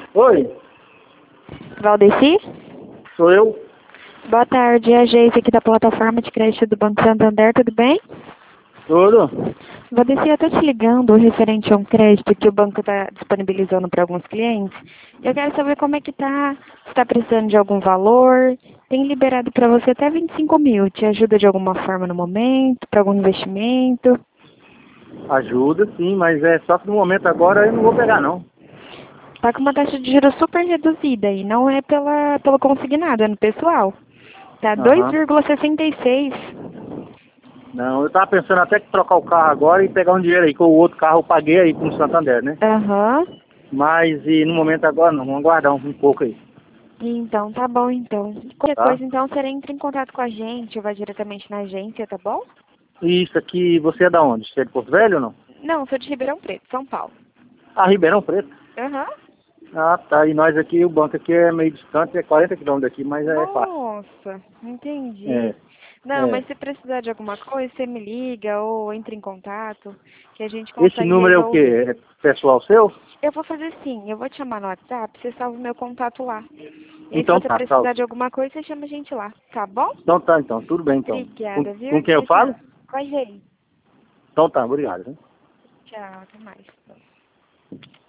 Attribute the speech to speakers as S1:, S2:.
S1: Oi,
S2: Valdeci?
S1: sou eu.
S2: Boa tarde, é a Geise aqui da plataforma de crédito do Banco Santander, tudo bem?
S1: Tudo?
S2: Valdeci, eu estou te ligando referente a um crédito que o banco está disponibilizando para alguns clientes. Eu quero saber como é que tá, se está precisando de algum valor. Tem liberado para você até 25 mil. Te ajuda de alguma forma no momento, para algum investimento?
S1: Ajuda, sim, mas é só que no momento agora eu não vou pegar, não.
S2: Tá com uma taxa de juros super reduzida e não é pelo consignado, é no pessoal. Tá
S1: Aham.
S2: 2,66.
S1: Não, eu tava pensando até que trocar o carro agora e pegar um dinheiro aí, que o outro carro eu paguei aí com o Santander, né?
S2: Aham.
S1: Mas e no momento agora não, vamos aguardar um pouco aí,
S2: Então, tá bom então. Qualquer
S1: tá?
S2: coisa, então, você entra em contato com a gente ou vai diretamente na agência, tá bom?
S1: E isso aqui, você é da onde? Você é de Porto Velho ou não?
S2: Não, sou de Ribeirão Preto, São Paulo.
S1: Ah, Ribeirão Preto.
S2: Aham.
S1: Ah, tá. E nós aqui, o banco aqui é meio distante, é 40 quilômetros daqui, mas é fácil.
S2: Nossa, entendi.
S1: É,
S2: Não,
S1: é.
S2: mas se precisar de alguma coisa, você me liga ou entre em contato que a gente
S1: Esse
S2: consegue
S1: número é o
S2: resolver.
S1: quê? É pessoal seu?
S2: Eu vou fazer sim, eu vou te chamar no WhatsApp, você salva o meu contato lá. E aí, se
S1: Então
S2: você
S1: tá, salve.
S2: precisar de alguma coisa, você chama a gente lá, tá bom?
S1: Então tá, então. Tudo bem, então.
S2: Obrigada,
S1: Com
S2: viu?
S1: quem eu
S2: Tchau,
S1: falo?
S2: tchau. Com a gente.
S1: Então tá, obrigado. Né?
S2: Tchau, até mais.